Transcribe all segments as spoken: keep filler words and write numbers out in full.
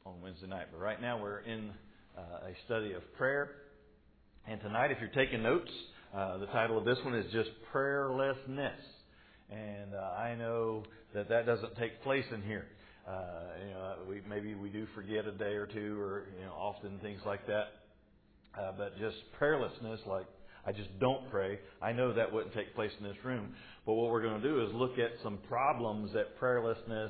on Wednesday night. But right now we're in uh, a study of prayer. And tonight, if you're taking notes, uh, the title of this one is just Prayerlessness. And uh, I know that that doesn't take place in here. Uh, you know, we, maybe we do forget a day or two, or you know, often things like that. Uh, but just prayerlessness, like I just don't pray. I know that wouldn't take place in this room. But what we're going to do is look at some problems that prayerlessness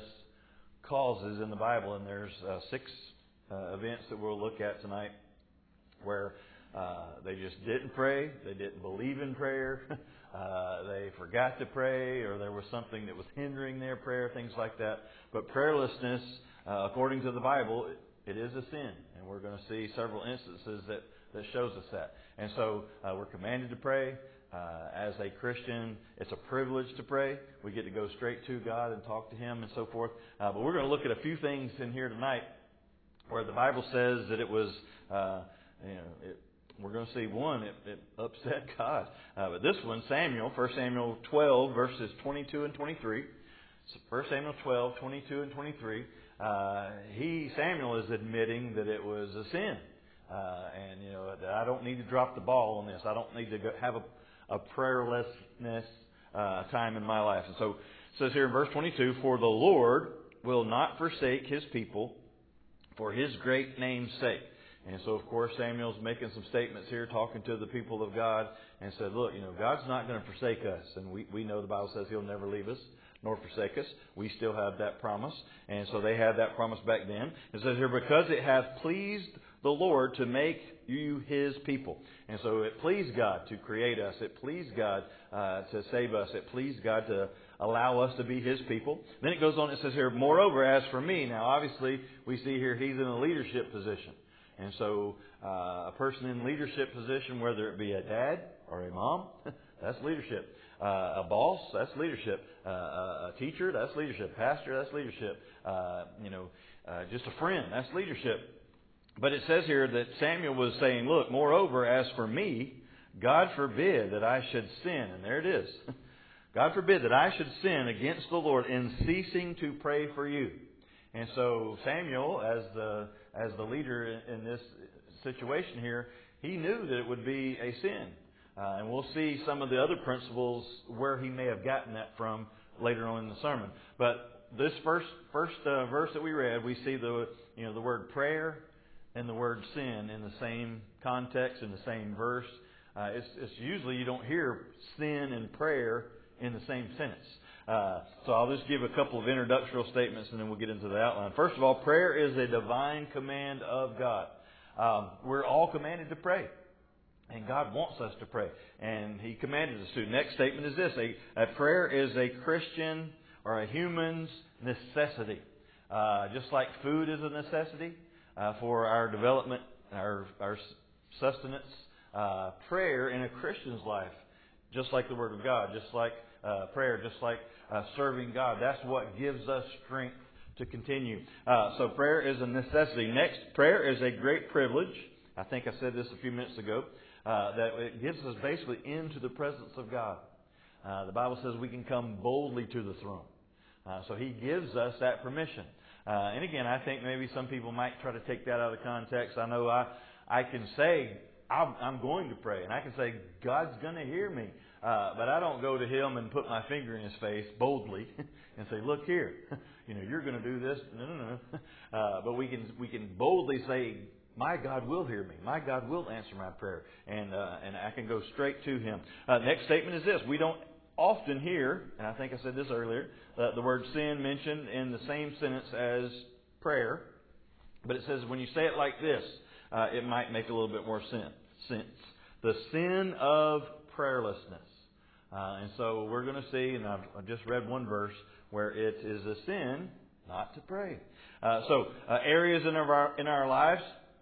causes in the Bible, and there's uh, six uh, events that we'll look at tonight where uh, they just didn't pray, they didn't believe in prayer. Uh, they forgot to pray, or there was something that was hindering their prayer, things like that. But prayerlessness, uh, according to the Bible, it, it is a sin. And we're going to see several instances that, that shows us that. And so uh, we're commanded to pray. Uh, as a Christian, it's a privilege to pray. We get to go straight to God and talk to Him and so forth. Uh, but we're going to look at a few things in here tonight where the Bible says that it was, uh, you know, it, we're going to see one, it, it upset God. Uh, but this one, Samuel, First Samuel twelve, verses twenty-two and twenty-three. So First Samuel twelve, twenty-two and twenty-three. Uh, he, Samuel, is admitting that it was a sin. Uh, and, you know, that I don't need to drop the ball on this. I don't need to go have a, a prayerlessness uh, time in my life. And so it says here in verse twenty-two, "For the Lord will not forsake His people for His great name's sake." And so, of course, Samuel's making some statements here, talking to the people of God, and said, look, you know, God's not going to forsake us. And we, we know the Bible says He'll never leave us nor forsake us. We still have that promise. And so they had that promise back then. It says here, "Because it hath pleased the Lord to make you His people." And so it pleased God to create us. It pleased God uh, to save us. It pleased God to allow us to be His people. Then it goes on, it says here, "Moreover, as for me." Now, obviously, we see here He's in a leadership position. And so uh, a person in leadership position, whether it be a dad or a mom, that's leadership. Uh, a boss, that's leadership. Uh, a teacher, that's leadership. Pastor, that's leadership. Uh, you know, uh, just a friend, that's leadership. But it says here that Samuel was saying, look, "Moreover, as for me, God forbid that I should sin." And there it is. "God forbid that I should sin against the Lord in ceasing to pray for you." And so Samuel, as the as the leader in this situation here, he knew that it would be a sin. Uh, and we'll see some of the other principles where he may have gotten that from later on in the sermon. But this first first uh, verse that we read, we see the you know the word prayer and the word sin in the same context, in the same verse. Uh, it's, it's usually you don't hear sin and prayer in the same sentence. Uh, so I'll just give a couple of introductory statements and then we'll get into the outline. First of all, prayer is a divine command of God. Um, we're all commanded to pray. And God wants us to pray. And He commanded us to. Next statement is this. A, a prayer is a Christian or a human's necessity. Uh, just like food is a necessity uh, for our development, our, our sustenance, uh, prayer in a Christian's life, just like the Word of God, just like uh, prayer, just like uh, serving God. That's what gives us strength to continue. Uh, so prayer is a necessity. Next, prayer is a great privilege. I think I said this a few minutes ago. Uh, that it gives us basically into the presence of God. Uh, the Bible says we can come boldly to the throne. Uh, so He gives us that permission. Uh, and again, I think maybe some people might try to take that out of context. I know I, I can say, I'm, I'm going to pray. And I can say, God's going to hear me. Uh, but I don't go to Him and put my finger in His face boldly and say, look here, you know, you're going to do this. No, no, no. Uh, but we can, we can boldly say, my God will hear me. My God will answer my prayer. And uh, and I can go straight to Him. Uh, next statement is this. We don't often hear, and I think I said this earlier, uh, the word sin mentioned in the same sentence as prayer. But it says when you say it like this, uh, it might make a little bit more sense. sense. The sin of prayerlessness. Uh, and so we're going to see, and I've, I've just read one verse, where it is a sin not to pray. Uh, so uh, areas in our in our lives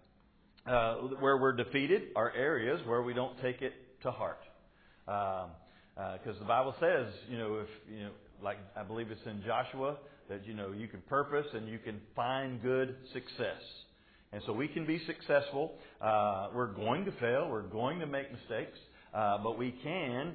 Uh, where we're defeated are areas where we don't take it to heart, because um, uh, the Bible says, you know, if you know, like I believe it's in Joshua, that you know you can purpose and you can find good success, and so we can be successful. Uh, we're going to fail, we're going to make mistakes, uh, but we can.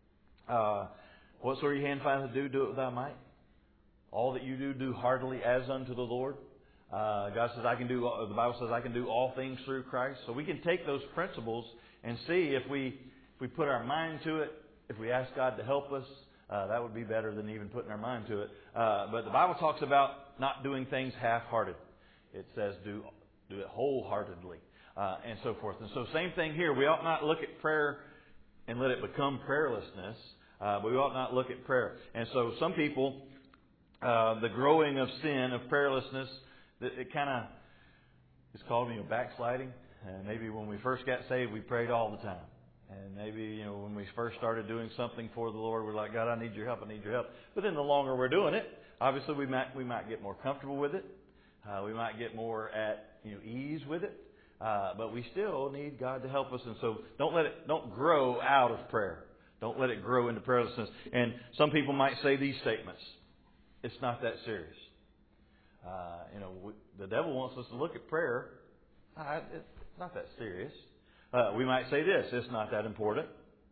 Uh, whatsoever your hand finds to do, do it with thy might. All that you do, do heartily as unto the Lord. Uh, God says, I can do, the Bible says, I can do all things through Christ. So we can take those principles and see if we, if we put our mind to it, if we ask God to help us, uh, that would be better than even putting our mind to it. Uh, but the Bible talks about not doing things half-hearted. It says do, do it wholeheartedly, uh, and so forth. And so same thing here. We ought not look at prayer and let it become prayerlessness. Uh, but we ought not look at prayer. And so some people, uh, the growing of sin, of prayerlessness, it, it kind of is called, you know, backsliding. And maybe when we first got saved, we prayed all the time. And maybe, you know, when we first started doing something for the Lord, we're like, God, I need your help, I need your help. But then the longer we're doing it, obviously we might we might get more comfortable with it. Uh, we might get more at, you know, ease with it. Uh, but we still need God to help us. And so don't let it, don't grow out of prayer. Don't let it grow into prayerlessness. And some people might say these statements. It's not that serious. Uh, you know, we, the devil wants us to look at prayer. Uh, it's not that serious. Uh, we might say this. It's not that important.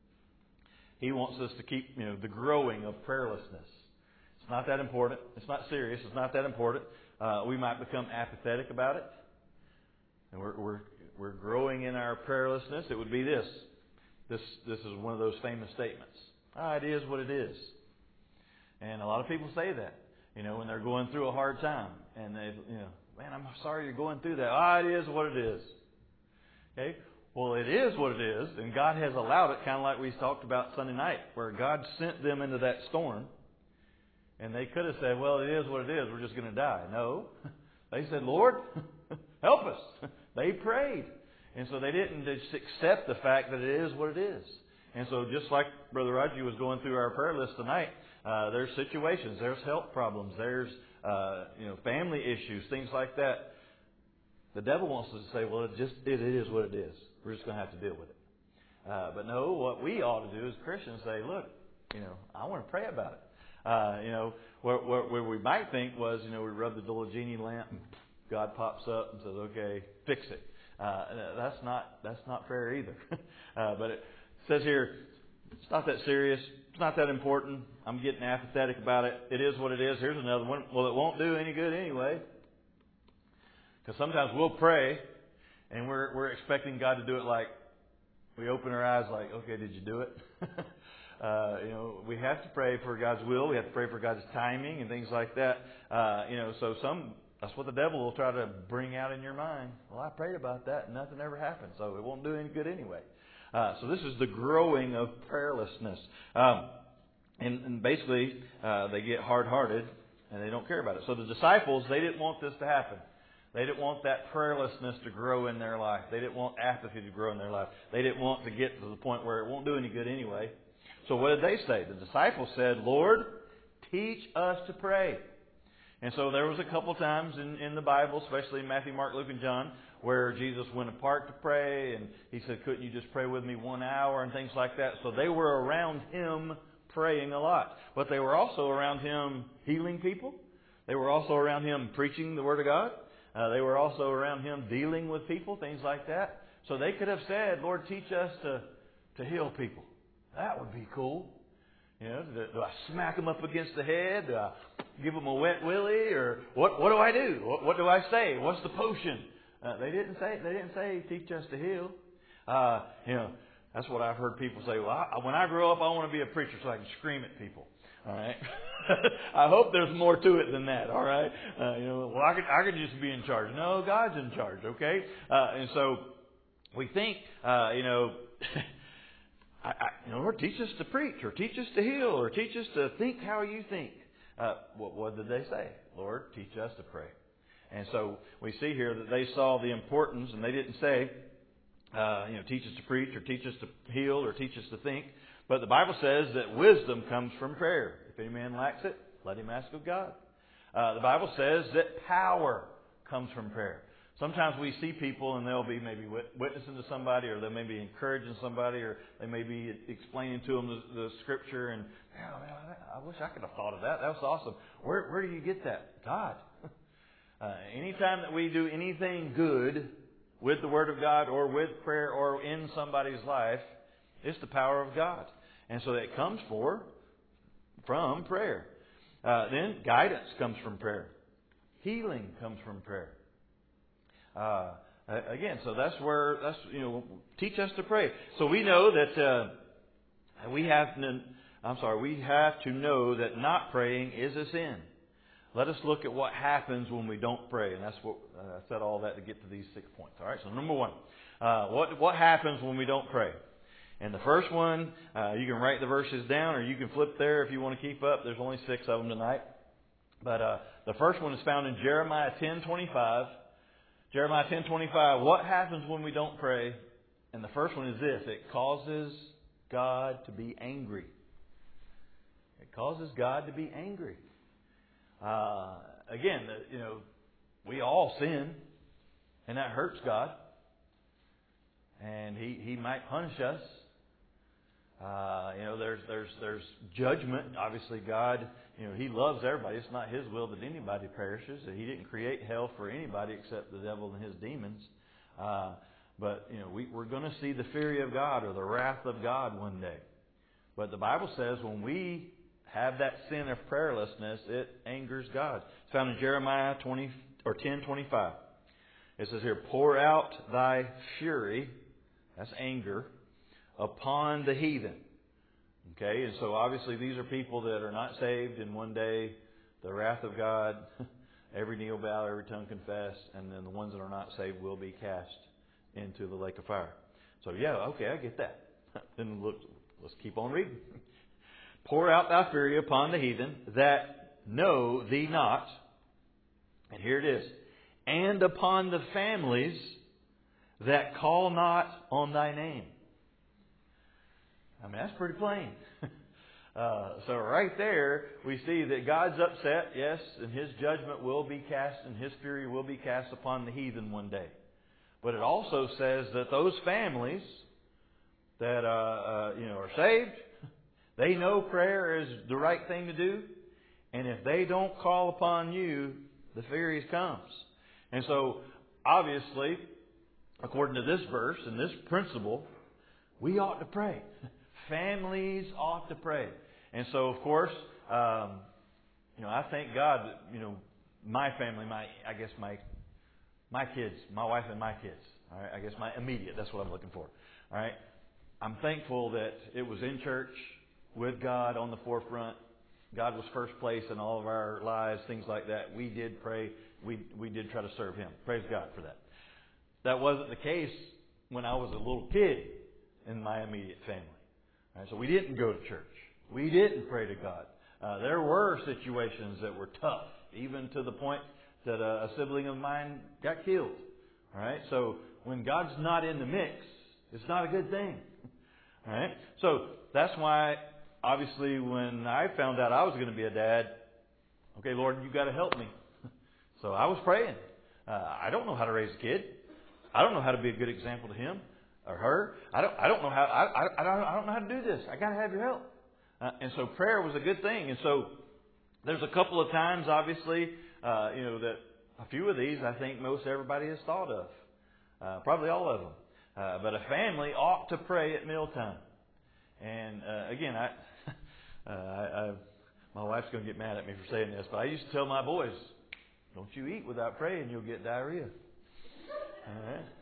He wants us to keep, you know, the growing of prayerlessness. It's not that important. It's not serious. It's not that important. Uh, we might become apathetic about it. And we're, we're, we're growing in our prayerlessness. It would be this. This this is one of those famous statements. Ah, it is what it is. And a lot of people say that, you know, when they're going through a hard time. And they, you know, man, I'm sorry you're going through that. Ah, it is what it is. Okay? Well, it is what it is. And God has allowed it, kind of like we talked about Sunday night, where God sent them into that storm. And they could have said, well, it is what it is. We're just going to die. No. They said, Lord, help us. They prayed. And so they didn't just accept the fact that it is what it is. And so just like Brother Roger was going through our prayer list tonight, uh, there's situations, there's health problems, there's uh, you know family issues, things like that. The devil wants us to say, well, it just it is what it is. We're just going to have to deal with it. Uh, but no, what we ought to do as Christians say, look, you know, I want to pray about it. Uh, you know, where, where, where we might think was, you know, we rub the little genie lamp and God pops up and says, okay, fix it. Uh, that's not that's not fair either. uh, but it says here, it's not that serious. It's not that important. I'm getting apathetic about it. It is what it is. Here's another one. Well, it won't do any good anyway. Because sometimes we'll pray, and we're we're expecting God to do it like we open our eyes, like, okay, did you do it? uh, you know, we have to pray for God's will. We have to pray for God's timing and things like that. Uh, you know, so some. That's what the devil will try to bring out in your mind. Well, I prayed about that and nothing ever happened, so it won't do any good anyway. Uh, so this is the growing of prayerlessness. Um, and, and basically, uh, they get hard-hearted and they don't care about it. So the disciples, they didn't want this to happen. They didn't want that prayerlessness to grow in their life. They didn't want apathy to grow in their life. They didn't want to get to the point where it won't do any good anyway. So what did they say? The disciples said, Lord, teach us to pray. And so there was a couple times in, in the Bible, especially in Matthew, Mark, Luke, and John, where Jesus went apart to pray, and He said, couldn't you just pray with me one hour, and things like that. So they were around Him praying a lot. But they were also around Him healing people. They were also around Him preaching the Word of God. Uh, they were also around Him dealing with people, things like that. So they could have said, Lord, teach us to, to heal people. That would be cool. You know, do, do I smack them up against the head? Do I give them a wet willy? Or what? What do I do? What, what do I say? What's the potion? Uh, they didn't say. They didn't say teach us to heal. Uh, you know, that's what I've heard people say. Well, I, when I grow up, I want to be a preacher so I can scream at people. All right. I hope there's more to it than that. All right. Uh, you know, well, I could I could just be in charge. No, God's in charge. Okay. Uh, and so we think, uh, you know. I, I, you know, Lord, teach us to preach, or teach us to heal, or teach us to think how you think. Uh, what, what did they say? Lord, teach us to pray. And so we see here that they saw the importance, and they didn't say, uh, you know, teach us to preach, or teach us to heal, or teach us to think. But the Bible says that wisdom comes from prayer. If any man lacks it, let him ask of God. Uh, the Bible says that power comes from prayer. Sometimes we see people and they'll be maybe witnessing to somebody, or they may be encouraging somebody, or they may be explaining to them the, the Scripture, and man, man, I wish I could have thought of that. That was awesome. Where where do you get that? God. Uh, anytime that we do anything good with the Word of God, or with prayer, or in somebody's life, it's the power of God, and so that comes for from prayer. Uh, then guidance comes from prayer. Healing comes from prayer. Uh, again, so that's where, that's, you know, teach us to pray. So we know that uh, we have to, I'm sorry, we have to know that not praying is a sin. Let us look at what happens when we don't pray. And that's what, uh, I said all that to get to these six points. All right, so number one, uh, what, what happens when we don't pray? And the first one, uh, you can write the verses down or you can flip there if you want to keep up. There's only six of them tonight. But uh, the first one is found in Jeremiah ten twenty-five. Jeremiah ten twenty-five, what happens when we don't pray? And the first one is this: it causes God to be angry. It causes God to be angry. Uh, again, you know, we all sin, and that hurts God. And He, he might punish us. Uh, you know, there's there's there's judgment. Obviously, God, you know, He loves everybody. It's not His will that anybody perishes. He didn't create hell for anybody except the devil and his demons. Uh, but you know, we, we're going to see the fury of God or the wrath of God one day. But the Bible says when we have that sin of prayerlessness, it angers God. It's found in Jeremiah twenty or ten twenty-five. It says here, "Pour out Thy fury," that's anger, "upon the heathen." Okay, and so obviously these are people that are not saved, and one day the wrath of God, every knee will bow, every tongue confess, and then the ones that are not saved will be cast into the lake of fire. So yeah, okay, I get that. Then look, let's keep on reading. "Pour out Thy fury upon the heathen that know Thee not," and here it is, "and upon the families that call not on Thy name." I mean, that's pretty plain. uh, so right there, we see that God's upset, yes, and His judgment will be cast and His fury will be cast upon the heathen one day. But it also says that those families that uh, uh, you know are saved, they know prayer is the right thing to do, and if they don't call upon You, the fury comes. And so, obviously, according to this verse and this principle, we ought to pray. Families ought to pray. And so, of course, um, you know, I thank God that, you know, my family, my I guess my my kids, my wife and my kids. All right, I guess my immediate. That's what I'm looking for. All right, I'm thankful that it was in church with God on the forefront. God was first place in all of our lives, things like that. We did pray. We we did try to serve Him. Praise God for that. That wasn't the case when I was a little kid in my immediate family. All right, so we didn't go to church. We didn't pray to God. Uh, there were situations that were tough, even to the point that a, a sibling of mine got killed. All right, so when God's not in the mix, it's not a good thing. All right, so that's why, obviously, when I found out I was going to be a dad, okay, Lord, You got to help me. So I was praying. Uh, I don't know how to raise a kid. I don't know how to be a good example to him or her. I don't. I don't know how. I. I, I don't. I don't know how to do this. I got to have Your help. Uh, and so prayer was a good thing. And so there's a couple of times, obviously, uh, you know, that a few of these I think most everybody has thought of. Uh, probably all of them. Uh, but a family ought to pray at mealtime. And uh, again, I, uh, I, I, my wife's going to get mad at me for saying this, but I used to tell my boys, "Don't you eat without praying, you'll get diarrhea." All right.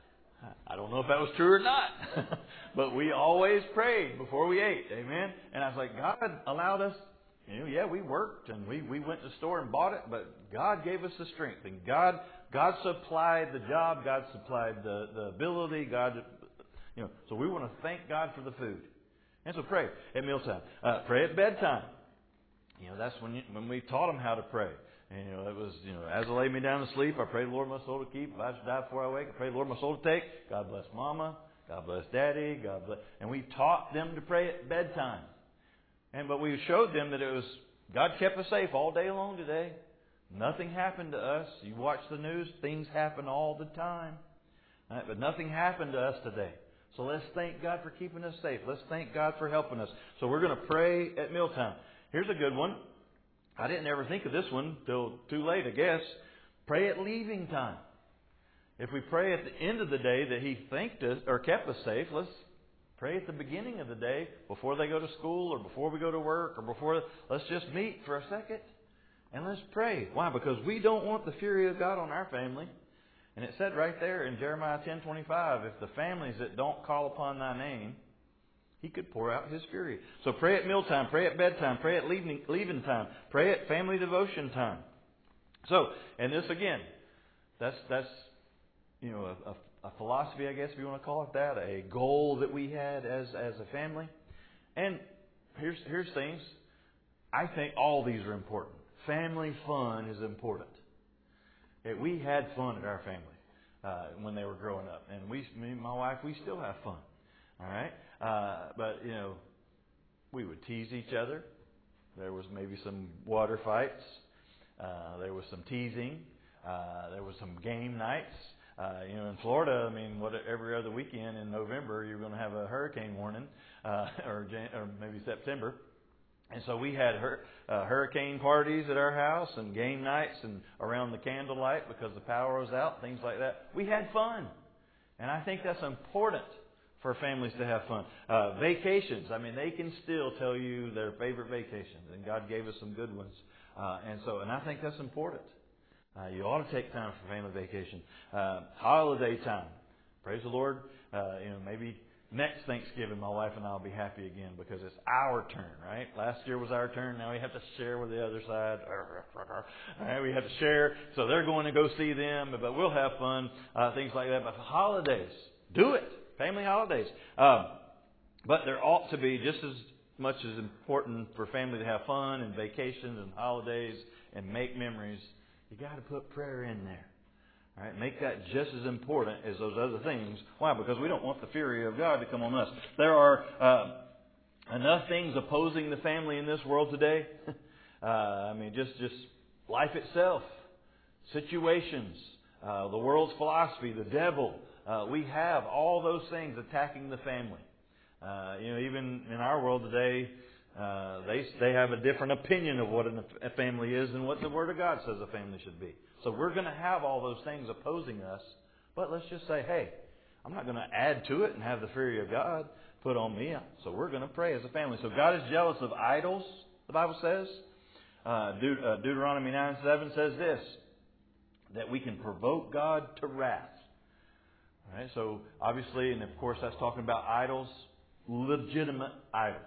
I don't know if that was true or not, but we always prayed before we ate. Amen. And I was like, God allowed us, you know, yeah, we worked and we, we went to the store and bought it, but God gave us the strength, and God God supplied the job, God supplied the, the ability, God, you know, so we want to thank God for the food. And so pray at mealtime. Uh, pray at bedtime. You know, that's when you, when we taught them how to pray. And, you know, it was, you know, as I lay me down to sleep, I pray the Lord my soul to keep. If I should die before I wake, I pray the Lord my soul to take. God bless Mama. God bless Daddy. God bless. And we taught them to pray at bedtime. And but we showed them that it was, God kept us safe all day long today. Nothing happened to us. You watch the news, things happen all the time. Right? But nothing happened to us today. So let's thank God for keeping us safe. Let's thank God for helping us. So we're going to pray at mealtime. Here's a good one. I didn't ever think of this one till too late, I guess. Pray at leaving time. If we pray at the end of the day that He thanked us or kept us safe, let's pray at the beginning of the day before they go to school or before we go to work or before. Let's just meet for a second And let's pray. Why? Because we don't want the fury of God on our family. And it said right there in Jeremiah ten twenty-five, if the families that don't call upon thy name, He could pour out His fury. So pray at mealtime, pray at bedtime, pray at leaving, leaving time, pray at family devotion time. So, and this again, that's that's you know a, a, a philosophy, I guess, if you want to call it that, a goal that we had as as a family. And here's here's things. I think all these are important. Family fun is important. We had fun at our family uh, when they were growing up, and we, me and my wife, we still have fun. All right, uh, but you know, we would tease each other. There was maybe some water fights. Uh, there was some teasing. Uh, there was some game nights. Uh, you know, in Florida, I mean, what every other weekend in November, you're going to have a hurricane warning, uh, or Jan- or maybe September. And so we had hur- uh, hurricane parties at our house and game nights and around the candlelight because the power was out, things like that. We had fun. And I think that's important for families to have fun. Uh, vacations, I mean, they can still tell you their favorite vacations. And God gave us some good ones. Uh, and so, and I think that's important. Uh, you ought to take time for family vacation. Uh, holiday time. Praise the Lord. Uh, you know, maybe next Thanksgiving, my wife and I will be happy again because it's our turn, right? Last year was our turn. Now we have to share with the other side. All right, we have to share. So they're going to go see them, but we'll have fun, uh, things like that. But the holidays, do it. Family holidays. Um, but there ought to be just as much as important for family to have fun and vacations and holidays and make memories. You got to put prayer in there. All right, make that just as important as those other things. Why? Because we don't want the fury of God to come on us. There are uh, enough things opposing the family in this world today. uh, I mean, just, just life itself, situations, uh, the world's philosophy, the devil. Uh, we have all those things attacking the family. Uh, you know, even in our world today, uh, they they have a different opinion of what a family is than what the Word of God says a family should be. So we're going to have all those things opposing us. But let's just say, hey, I'm not going to add to it and have the fury of God put on me. So we're going to pray as a family. So God is jealous of idols, the Bible says. Uh, Deut- uh, Deuteronomy nine seven says this, that we can provoke God to wrath. All right, so obviously, and of course that's talking about idols, legitimate idols.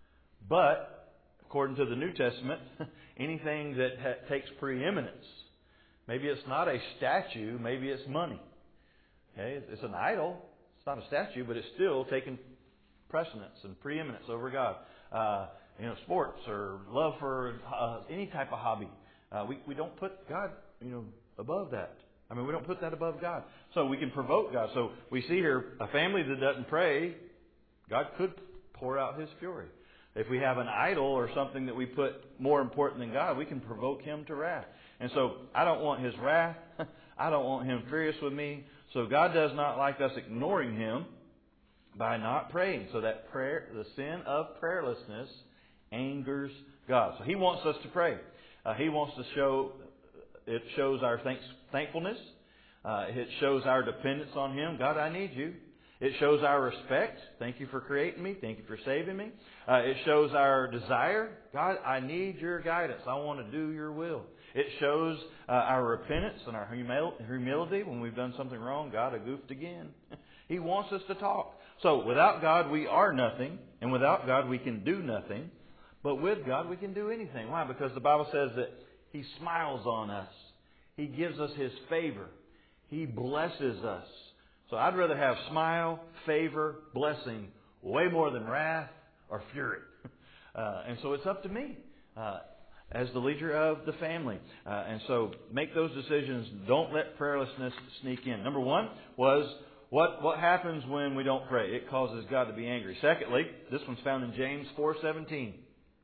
But according to the New Testament, anything that ha- takes preeminence, maybe it's not a statue, maybe it's money. Okay, it's an idol. It's not a statue, but it's still taking precedence and preeminence over God. Uh, you know, sports or love for uh, any type of hobby. Uh, we we don't put God, you know, above that. I mean, we don't put that above God. So we can provoke God. So we see here a family that doesn't pray, God could pour out His fury. If we have an idol or something that we put more important than God, we can provoke Him to wrath. And so I don't want His wrath. I don't want Him furious with me. So God does not like us ignoring Him by not praying. So that prayer, the sin of prayerlessness, angers God. So He wants us to pray. Uh, he wants to show, it shows our thanks, thankfulness. Uh, it shows our dependence on Him. God, I need You. It shows our respect. Thank You for creating me. Thank You for saving me. Uh, it shows our desire. God, I need Your guidance. I want to do Your will. It shows uh, our repentance and our humil- humility when we've done something wrong. God, I goofed again. He wants us to talk. So without God, we are nothing. And without God, we can do nothing. But with God, we can do anything. Why? Because the Bible says that He smiles on us. He gives us His favor. He blesses us. So I'd rather have smile, favor, blessing, way more than wrath or fury. Uh, and so it's up to me uh, as the leader of the family. Uh, and so make those decisions. Don't let prayerlessness sneak in. Number one was what, what happens when we don't pray? It causes God to be angry. Secondly, this one's found in James four seventeen.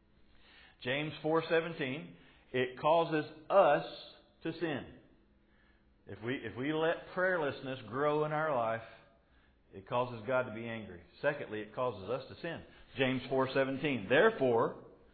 James four seventeen, it causes us to sin. If we if we let prayerlessness grow in our life, it causes God to be angry. Secondly, it causes us to sin. James four seventeen. Therefore,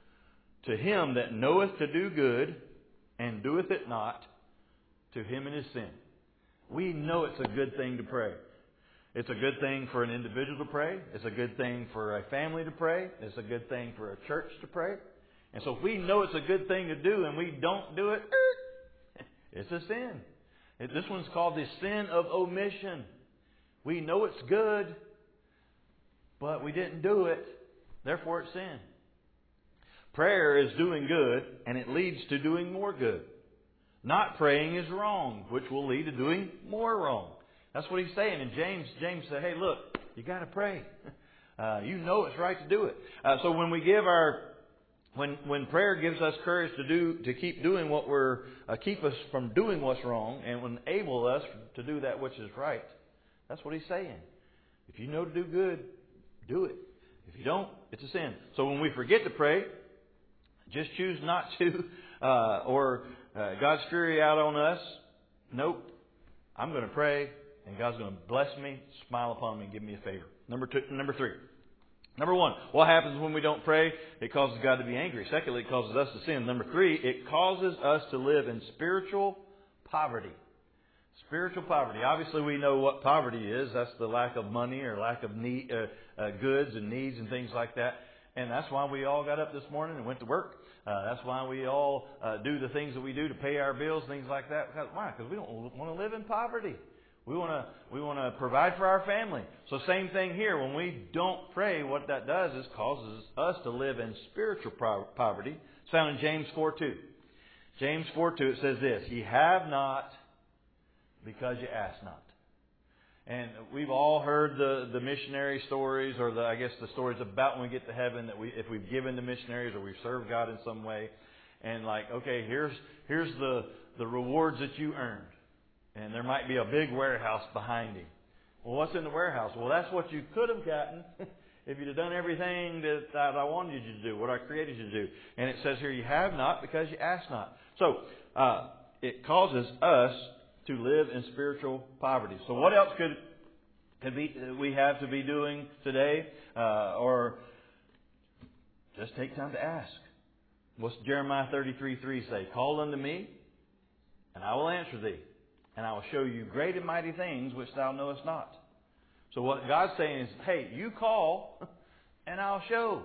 to him that knoweth to do good and doeth it not, to him it is sin. We know it's a good thing to pray. It's a good thing for an individual to pray. It's a good thing for a family to pray. It's a good thing for a church to pray. And so if we know it's a good thing to do and we don't do it, it's a sin. This one's called the sin of omission. We know it's good, but we didn't do it. Therefore, it's sin. Prayer is doing good, and it leads to doing more good. Not praying is wrong, which will lead to doing more wrong. That's what he's saying. And James, James said, hey, look, you got to pray. Uh, you know it's right to do it. Uh, so when we give our, when when prayer gives us courage to do, to keep doing what we're, uh, keep us from doing what's wrong, and will enable us to do that which is right. That's what he's saying. If you know to do good, do it. If you don't, it's a sin. So when we forget to pray, just choose not to, uh, or uh, God's fury out on us. Nope. I'm going to pray, and God's going to bless me, smile upon me, and give me a favor. Number two, number three. Number one, what happens when we don't pray? It causes God to be angry. Secondly, it causes us to sin. Number three, it causes us to live in spiritual poverty. Spiritual poverty. Obviously, we know what poverty is. That's the lack of money or lack of need, uh, uh, goods and needs and things like that. And that's why we all got up this morning and went to work. Uh, that's why we all uh, do the things that we do to pay our bills, things like that. Because, why? Because we don't want to live in poverty. We want to we want to provide for our family. So same thing here. When we don't pray, what that does is causes us to live in spiritual poverty. It's found in James four two. James four two, it says this: Ye have not because you ask not. And we've all heard the, the missionary stories, or the I guess the stories about when we get to heaven, that we if we've given to missionaries or we've served God in some way, and like, okay, here's here's the, the rewards that you earned. And there might be a big warehouse behind him. Well, what's in the warehouse? Well, that's what you could have gotten if you'd have done everything that, that I wanted you to do, what I created you to do. And it says here, you have not because you ask not. So, uh, it causes us to live in spiritual poverty. So what else could, could be, we have to be doing today? Uh, or just take time to ask. What's Jeremiah thirty-three three say? Call unto me, and I will answer thee. And I will show you great and mighty things which thou knowest not. So what God's saying is, hey, you call and I'll show.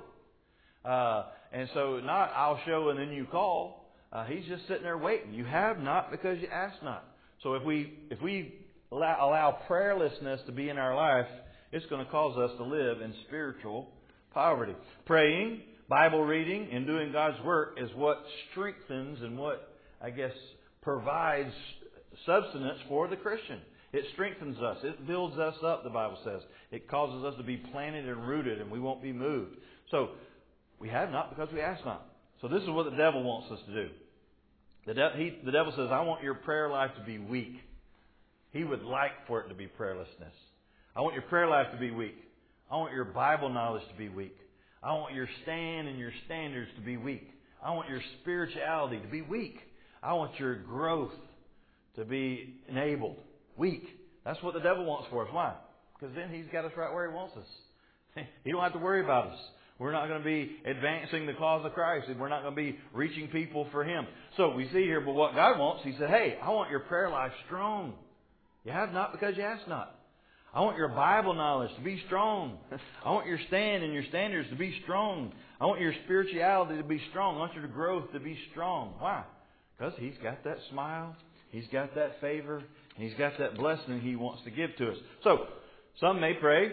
Uh, and so not I'll show and then you call. Uh, he's just sitting there waiting. You have not because you ask not. So if we if we allow, allow prayerlessness to be in our life, it's going to cause us to live in spiritual poverty. Praying, Bible reading, and doing God's work is what strengthens and what, I guess, provides substance for the Christian. It strengthens us. It builds us up, the Bible says. It causes us to be planted and rooted, and we won't be moved. So, we have not because we ask not. So this is what the devil wants us to do. The, de- he, the devil says, I want your prayer life to be weak. He would like for it to be prayerlessness. I want your prayer life to be weak. I want your Bible knowledge to be weak. I want your stand and your standards to be weak. I want your spirituality to be weak. I want your growth to be enabled. Weak. That's what the devil wants for us. Why? Because then he's got us right where he wants us. He don't have to worry about us. We're not going to be advancing the cause of Christ. And we're not going to be reaching people for Him. So we see here, but what God wants, He said, hey, I want your prayer life strong. You have not because you ask not. I want your Bible knowledge to be strong. I want your stand and your standards to be strong. I want your spirituality to be strong. I want your growth to be strong. Why? Because He's got that smile. He's got that favor, and He's got that blessing He wants to give to us. So, some may pray,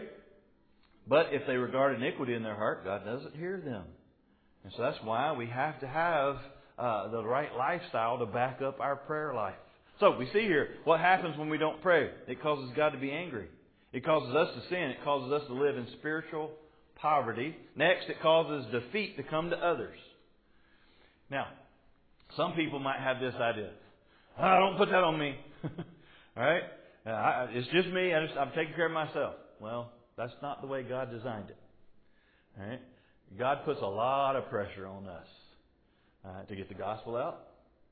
but if they regard iniquity in their heart, God doesn't hear them. And so that's why we have to have uh, the right lifestyle to back up our prayer life. So, we see here, what happens when we don't pray? It causes God to be angry. It causes us to sin. It causes us to live in spiritual poverty. Next, it causes defeat to come to others. Now, some people might have this idea. Oh, don't put that on me. All right? Uh, I, it's just me. I just, I'm taking care of myself. Well, that's not the way God designed it. All right? God puts a lot of pressure on us uh, to get the gospel out.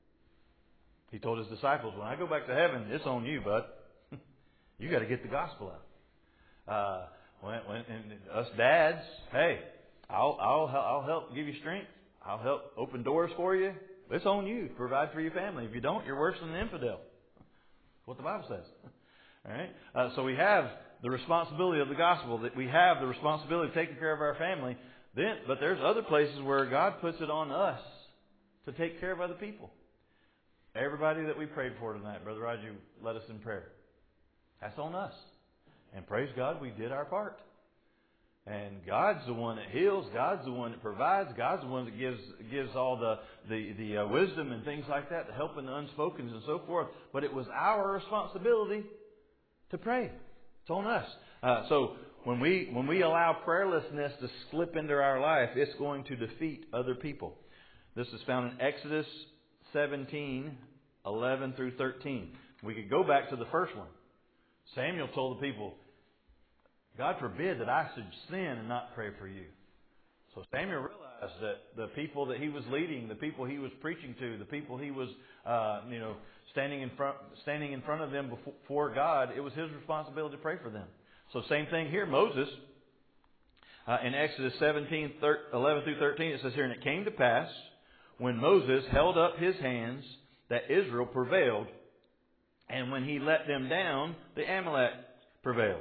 He told His disciples, when I go back to heaven, it's on you, bud. You got to get the gospel out. Uh, when, when and us dads, hey, I'll, I'll, I'll help give you strength. I'll help open doors for you. It's on you to provide for your family. If you don't, you're worse than an infidel. That's what the Bible says. All right. Uh, so we have the responsibility of the gospel. That we have the responsibility of taking care of our family. Then, but there's other places where God puts it on us to take care of other people. Everybody that we prayed for tonight, Brother Roger led us in prayer. That's on us. And praise God, we did our part. And God's the one that heals. God's the one that provides. God's the one that gives gives all the the, the uh, wisdom and things like that, the help in the unspokens and so forth. But it was our responsibility to pray. It's on us. Uh, so when we when we allow prayerlessness to slip into our life, it's going to defeat other people. This is found in Exodus seventeen, eleven through thirteen. We could go back to the first one. Samuel told the people, God forbid that I should sin and not pray for you. So Samuel realized that the people that he was leading, the people he was preaching to, the people he was, uh, you know, standing in front, standing in front of them before God, it was his responsibility to pray for them. So same thing here, Moses. Uh, in Exodus seventeen, eleven through thirteen, it says here, and it came to pass when Moses held up his hands that Israel prevailed, and when he let them down, the Amalek prevailed.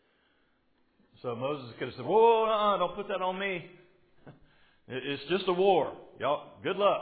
So Moses could have said, whoa, uh-uh, don't put that on me. It's just a war. Y'all, good luck.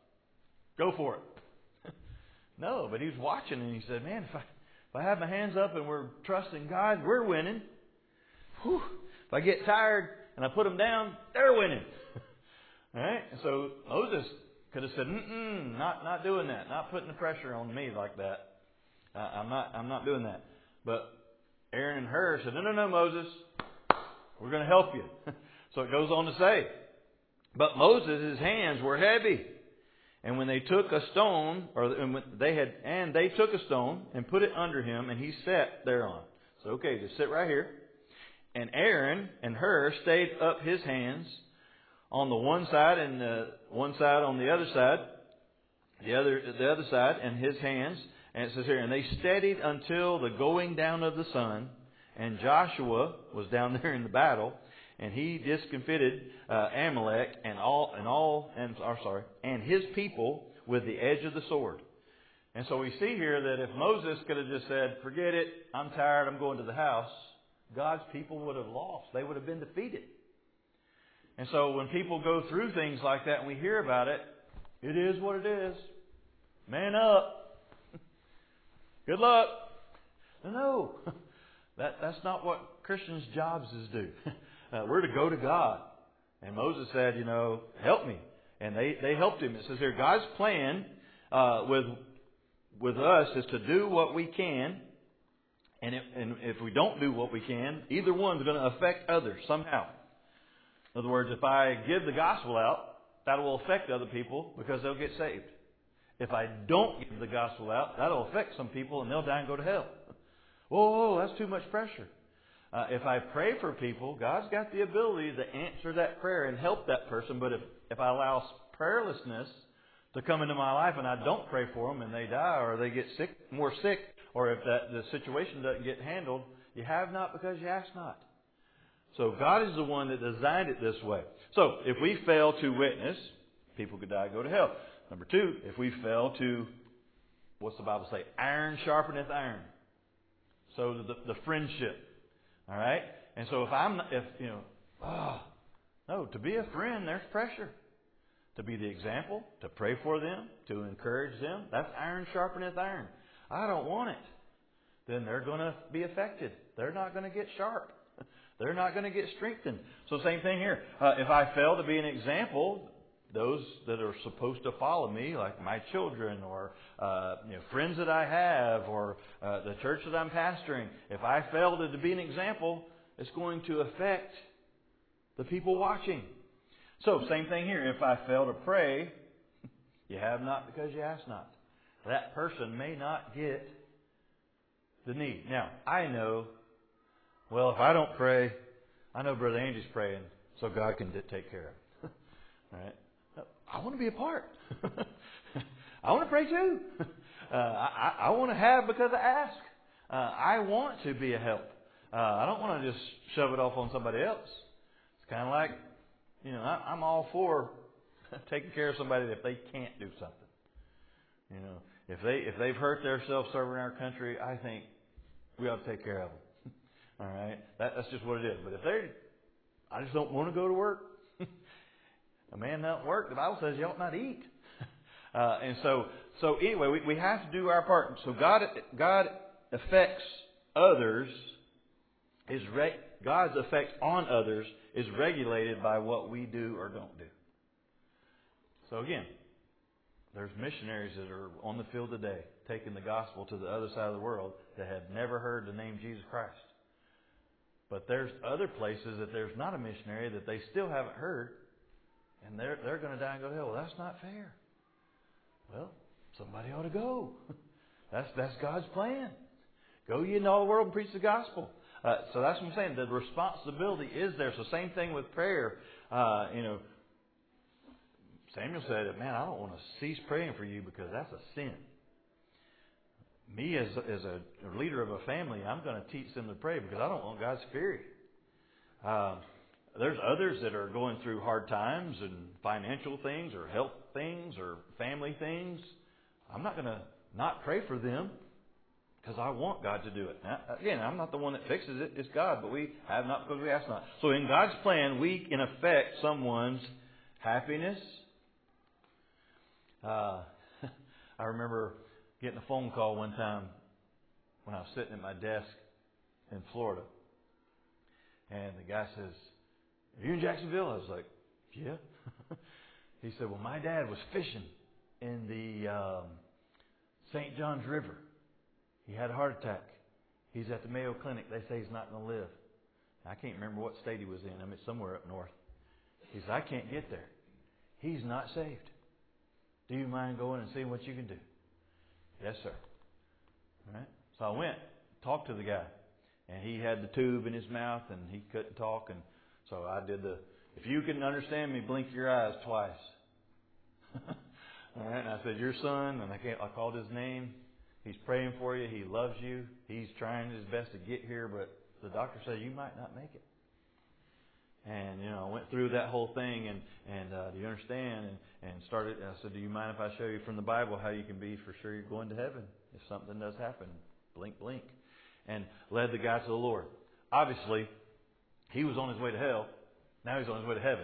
Go for it. No, but he was watching and he said, man, if I, if I have my hands up and we're trusting God, we're winning. Whew. If I get tired and I put them down, they're winning. All right? And so Moses could have said, mm-mm, not, not doing that. Not putting the pressure on me like that. Uh, I'm not, I'm not doing that. But Aaron and Hur said, no, no, no, Moses. We're going to help you. So it goes on to say, but Moses' hands were heavy. And when they took a stone, or they had, and they took a stone and put it under him, and he sat thereon. So, okay, just sit right here. And Aaron and Hur stayed up his hands on the one side and the one side on the other side, the other the other side, and his hands. And it says here, and they steadied until the going down of the sun. And Joshua was down there in the battle, and he discomfited uh, Amalek and all and all and or sorry and his people with the edge of the sword. And so we see here that if Moses could have just said, "Forget it, I'm tired, I'm going to the house," God's people would have lost. They would have been defeated. And so when people go through things like that and we hear about it, it is what it is. Man up. Good luck. No. That, that's not what Christians' jobs is do. Uh, we're to go to God. And Moses said, you know, help me. And they, they helped him. It says here, God's plan uh, with with us is to do what we can. And if, and if we don't do what we can, either one's going to affect others somehow. In other words, if I give the gospel out, that will affect other people because they'll get saved. If I don't give the gospel out, that'll affect some people and they'll die and go to hell. Whoa, that's too much pressure. Uh, if I pray for people, God's got the ability to answer that prayer and help that person. But if, if I allow prayerlessness to come into my life and I don't pray for them and they die or they get sick, more sick, or if that the situation doesn't get handled, you have not because you ask not. So God is the one that designed it this way. So if we fail to witness, people could die and go to hell. Number two, if we fail to, what's the Bible say? Iron sharpeneth iron. So the, the friendship, all right? And so if I'm, if you know, oh, no, to be a friend, there's pressure. To be the example, to pray for them, to encourage them, that's iron sharpeneth iron. I don't want it. Then they're going to be affected. They're not going to get sharp. They're not going to get strengthened. So same thing here. Uh, if I fail to be an example, those that are supposed to follow me, like my children or uh, you know, friends that I have or uh, the church that I'm pastoring, if I fail to, to be an example, it's going to affect the people watching. So, same thing here. If I fail to pray, you have not because you ask not. That person may not get the need. Now, I know, well, if I don't pray, I know Brother Andy's praying, so God can take care of it. All right? I want to be a part. I want to pray too. Uh, I, I want to have because I ask. Uh, I want to be a help. Uh, I don't want to just shove it off on somebody else. It's kind of like, you know, I, I'm all for taking care of somebody if they can't do something. You know, if they if they've hurt themselves serving our country, I think we ought to take care of them. All right, that, that's just what it is. But if they, I just don't want to go to work. A man doesn't work. The Bible says you ought not eat. uh, and so, so anyway, we, we have to do our part. So God, God affects others. Is re- God's effect on others is regulated by what we do or don't do. So again, there's missionaries that are on the field today taking the gospel to the other side of the world that have never heard the name Jesus Christ. But there's other places that there's not a missionary that they still haven't heard, and they're they're going to die and go to hell. Well, that's not fair. Well, somebody ought to go. That's that's God's plan. Go ye into all the world and preach the gospel. Uh, so that's what I'm saying. The responsibility is there. So same thing with prayer. Uh, you know, Samuel said, "Man, I don't want to cease praying for you because that's a sin." Me as as a leader of a family, I'm going to teach them to pray because I don't want God's fury. Uh, there's others that are going through hard times and financial things or health things or family things. I'm not going to not pray for them because I want God to do it. Now, again, I'm not the one that fixes it. It's God, but we have not because we ask not. So in God's plan, we can affect someone's happiness. Uh, I remember getting a phone call one time when I was sitting at my desk in Florida. And the guy says, "Are you in Jacksonville?" I was like, "Yeah." He said, "Well, my dad was fishing in the um, Saint Johns River. He had a heart attack. He's at the Mayo Clinic. They say he's not going to live." I can't remember what state he was in. I mean, somewhere up north. He said, "I can't get there. He's not saved. Do you mind going and seeing what you can do?" "Yes, sir." All right. So I went, talked to the guy, and he had the tube in his mouth, and he couldn't talk, and so I did the, "If you can understand me, blink your eyes twice." All right. And I said, "Your son," and I can't, I called his name. "He's praying for you. He loves you. He's trying his best to get here, but the doctor said you might not make it." And, you know, I went through that whole thing, and, and uh, do you understand? And, and started, I said, "Do you mind if I show you from the Bible how you can be for sure you're going to heaven if something does happen?" Blink, blink. And led the guy to the Lord. Obviously, he was on his way to hell. Now he's on his way to heaven.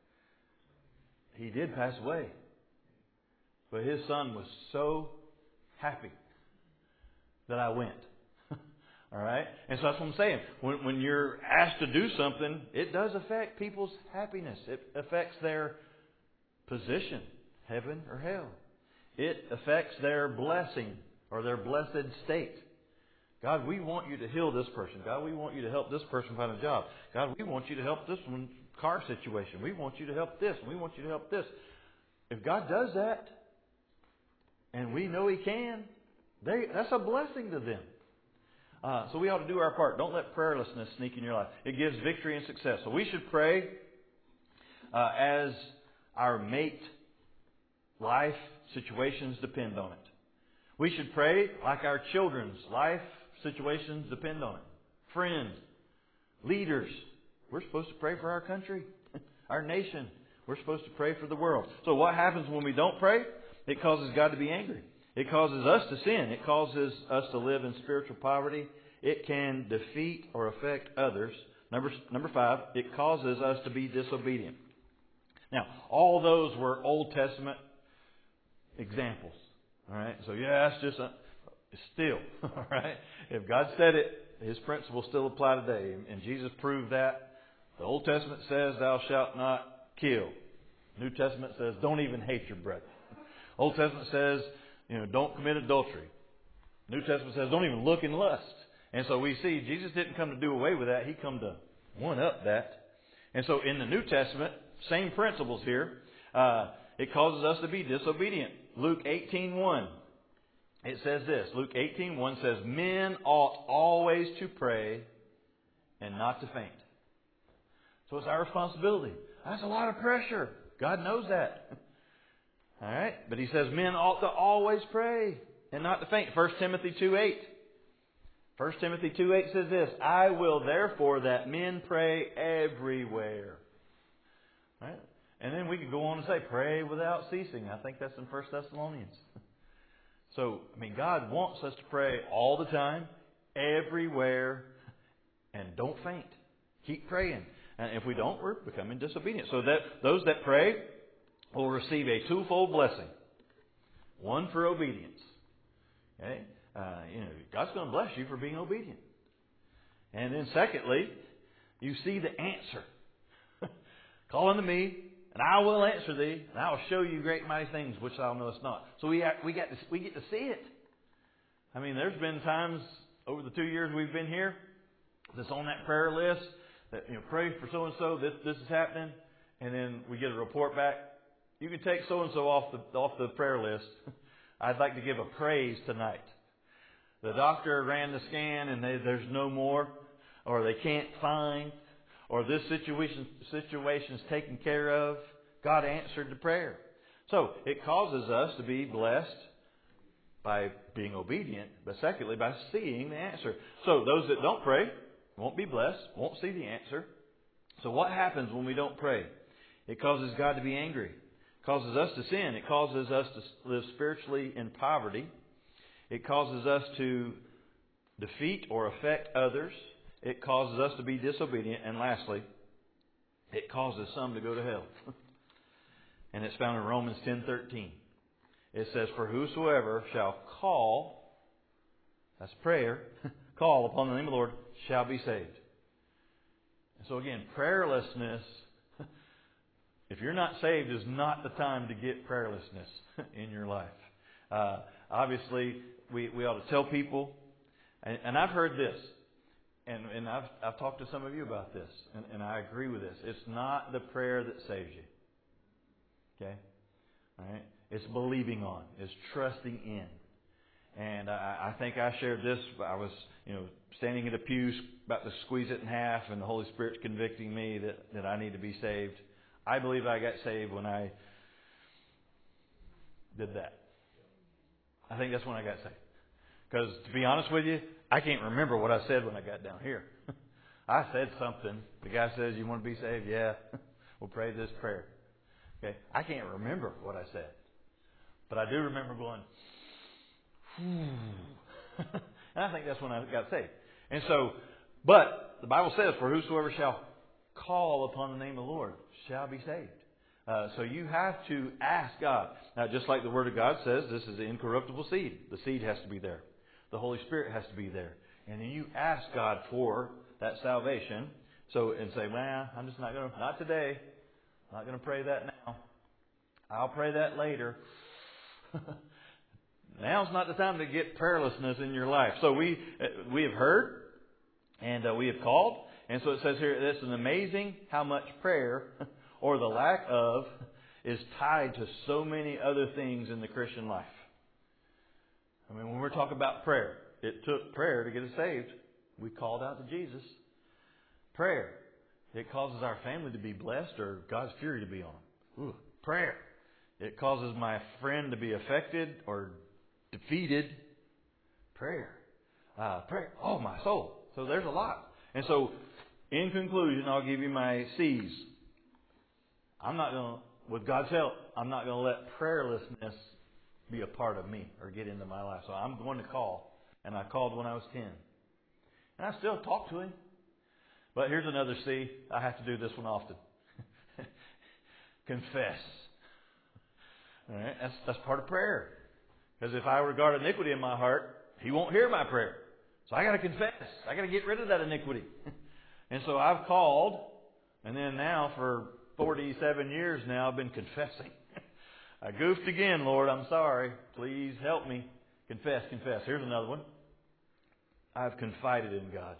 He did pass away. But his son was so happy that I went. All right? And so that's what I'm saying. When, when you're asked to do something, it does affect people's happiness. It affects their position, heaven or hell. It affects their blessing or their blessed state. God, we want you to heal this person. God, we want you to help this person find a job. God, we want you to help this one car situation. We want you to help this. We want you to help this. If God does that, and we know He can, they, that's a blessing to them. Uh, so we ought to do our part. Don't let prayerlessness sneak in your life. It gives victory and success. So we should pray uh, as our mate life situations depend on it. We should pray like our children's life situations depend on it. Friends, leaders, we're supposed to pray for our country, our nation. We're supposed to pray for the world. So what happens when we don't pray? It causes God to be angry. It causes us to sin. It causes us to live in spiritual poverty. It can defeat or affect others. Number, number five, it causes us to be disobedient. Now, all those were Old Testament examples. All right, so yeah, it's just a, it's still, all right. If God said it, His principles still apply today, and Jesus proved that. The Old Testament says, "Thou shalt not kill." New Testament says, "Don't even hate your brother." Old Testament says, you know, "Don't commit adultery." New Testament says, "Don't even look in lust." And so we see Jesus didn't come to do away with that; He come to one up that. And so in the New Testament, same principles here. Uh, it causes us to be disobedient. Luke eighteen one. It says this. Luke eighteen one says, "Men ought always to pray and not to faint." So it's our responsibility. That's a lot of pressure. God knows that. All right? But He says men ought to always pray and not to faint. First Timothy two eight. First Timothy two eight says this, "I will therefore that men pray everywhere." All right? And then we could go on and say, "Pray without ceasing." I think that's in First Thessalonians. So, I mean, God wants us to pray all the time, everywhere, and don't faint. Keep praying. And if we don't, we're becoming disobedient. So that those that pray, will receive a twofold blessing. One for obedience. Okay? Uh, you know, God's going to bless you for being obedient. And then secondly, you see the answer. Call unto me, and I will answer thee, and I will show you great and mighty things which thou knowest not. So we have, we got to, we get to see it. I mean, there's been times over the two years we've been here that's on that prayer list that, you know, pray for so and so. This this is happening, and then we get a report back. You can take so and so off the off the prayer list. I'd like to give a praise tonight. The doctor ran the scan and they, there's no more, or they can't find, or this situation situation's taken care of. God answered the prayer. So it causes us to be blessed by being obedient, but secondly by seeing the answer. So those that don't pray won't be blessed, won't see the answer. So what happens when we don't pray? It causes God to be angry. It causes us to sin. It causes us to live spiritually in poverty. It causes us to defeat or affect others. It causes us to be disobedient. And lastly, it causes some to go to hell. And it's found in Romans ten thirteen. It says, for whosoever shall call, that's prayer, call upon the name of the Lord, shall be saved. And so again, prayerlessness, if you're not saved, is not the time to get prayerlessness in your life. Uh, obviously, we, we ought to tell people, and, and I've heard this, and, and I've, I've talked to some of you about this, and, and I agree with this. It's not the prayer that saves you. Okay? All right? It's believing on. It's trusting in. And I, I think I shared this. I was, you know, standing in a pew about to squeeze it in half, and the Holy Spirit's convicting me that, that I need to be saved. I believe I got saved when I did that. I think that's when I got saved. Because to be honest with you, I can't remember what I said when I got down here. I said something. The guy says, you want to be saved? Yeah. We'll pray this prayer. Okay. I can't remember what I said. But I do remember going, and I think that's when I got saved. And so, but the Bible says, for whosoever shall call upon the name of the Lord shall be saved. Uh, so you have to ask God. Now, just like the Word of God says, this is the incorruptible seed. The seed has to be there. The Holy Spirit has to be there. And then you ask God for that salvation. So, and say, well, I'm just not going to, not today. I'm not going to pray that now. I'll pray that later. Now's not the time to get prayerlessness in your life. So we we have heard, and uh, we have called. And so it says here, it's an amazing how much prayer, or the lack of, is tied to so many other things in the Christian life. I mean, when we're talking about prayer, it took prayer to get us saved. We called out to Jesus. Prayer. It causes our family to be blessed or God's fury to be on them. Ooh, prayer. It causes my friend to be affected or defeated. Prayer. Uh, prayer. Oh, my soul. So there's a lot. And so, in conclusion, I'll give you my C's. I'm not going to, with God's help, I'm not going to let prayerlessness be a part of me or get into my life. So I'm going to call. And I called when I was ten. And I still talk to Him. But here's another C. I have to do this one often. Confess. All right? That's, that's part of prayer. Because if I regard iniquity in my heart, He won't hear my prayer. So I got to confess. I got to get rid of that iniquity. And so I've called, and then now for forty-seven years now I've been confessing. I goofed again, Lord. I'm sorry. Please help me. Confess, confess. Here's another one. I've confided in God.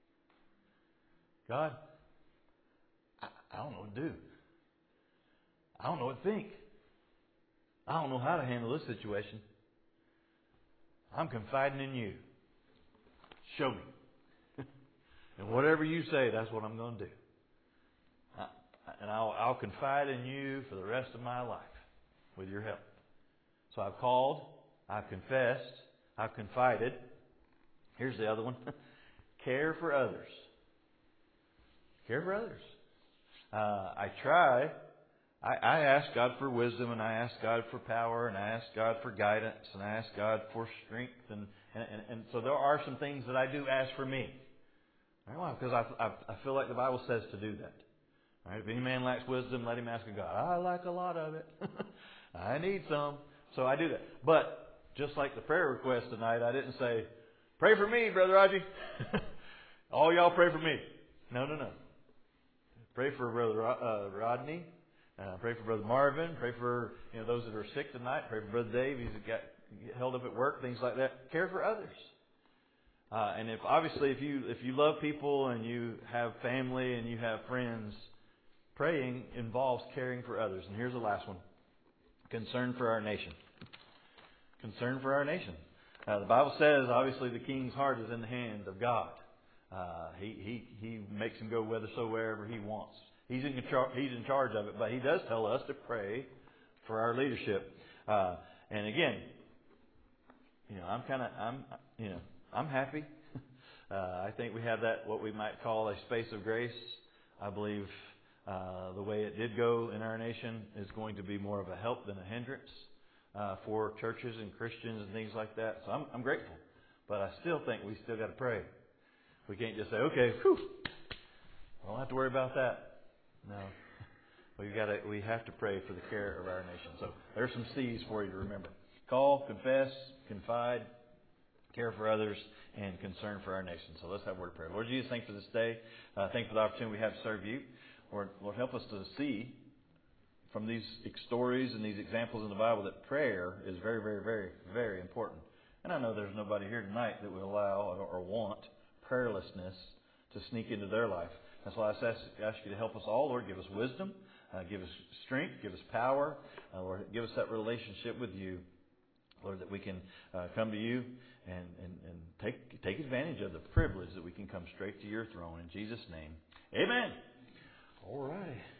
God, I, I don't know what to do. I don't know what to think. I don't know how to handle this situation. I'm confiding in You. Show me. And whatever You say, that's what I'm going to do. I, and I'll, I'll confide in You for the rest of my life with Your help. So I've called. I've confessed. I've confided. Here's the other one. Care for others. Care for others. Uh, I try. I, I ask God for wisdom, and I ask God for power, and I ask God for guidance, and I ask God for strength, and and, and, and so there are some things that I do ask for me. Why? Because I, I I feel like the Bible says to do that. All right, if any man lacks wisdom, let him ask of God. I lack a lot of it. I need some. So I do that. But just like the prayer request tonight, I didn't say, pray for me, Brother Raji. All y'all pray for me. No, no, no. Pray for Brother uh, Rodney. Uh, pray for Brother Marvin. Pray for you know those that are sick tonight. Pray for Brother Dave. He's got held up at work. Things like that. Care for others. Uh, and if obviously if you if you love people and you have family and you have friends, praying involves caring for others. And here's the last one: concern for our nation. Concern for our nation. Uh, the Bible says obviously the king's heart is in the hand of God. Uh, he he he makes him go whithersoever he wants. He's in control, he's in charge of it, but he does tell us to pray for our leadership. Uh, and again, you know, I'm kind of I'm you know I'm happy. uh, I think we have that what we might call a space of grace. I believe uh, the way it did go in our nation is going to be more of a help than a hindrance uh, for churches and Christians and things like that. So I'm, I'm grateful, but I still think we still got to pray. We can't just say, okay, whew, I don't have to worry about that. No, we got to. We have to pray for the care of our nation. So there's some C's for you to remember: call, confess, confide, care for others, and concern for our nation. So let's have a word of prayer. Lord Jesus, thank you for this day. Uh, thank you for the opportunity we have to serve you. Lord, Lord, help us to see from these stories and these examples in the Bible that prayer is very, very, very, very important. And I know there's nobody here tonight that would allow or, or want prayerlessness to sneak into their life. That's why I ask, ask you to help us all, Lord. Give us wisdom, uh, give us strength, give us power. Uh, Lord, give us that relationship with you, Lord, that we can uh, come to you and, and, and take take advantage of the privilege that we can come straight to your throne. In Jesus' name, amen. All right.